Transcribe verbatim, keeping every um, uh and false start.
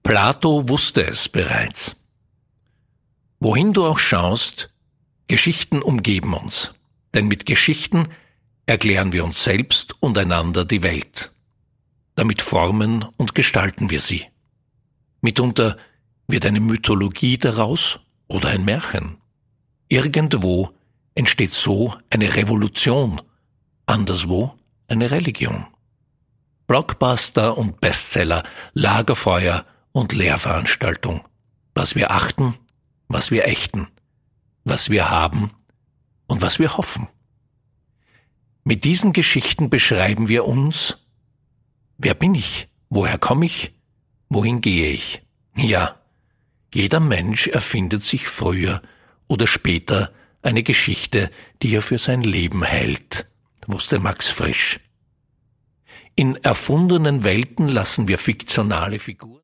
Plato wusste es bereits. Wohin du auch schaust, Geschichten umgeben uns, denn mit Geschichten erklären wir uns selbst und einander die Welt. Damit formen und gestalten wir sie. Mitunter wird eine Mythologie daraus oder ein Märchen. Irgendwo entsteht so eine Revolution, anderswo eine Religion. Blockbuster und Bestseller, Lagerfeuer und Lehrveranstaltung. Was wir achten, was wir ächten, was wir haben und was wir hoffen. Mit diesen Geschichten beschreiben wir uns. Wer bin ich? Woher komme ich? Wohin gehe ich? Ja, jeder Mensch erfindet sich früher oder später eine Geschichte, die er für sein Leben hält, wusste Max Frisch. In erfundenen Welten lassen wir fiktionale Figuren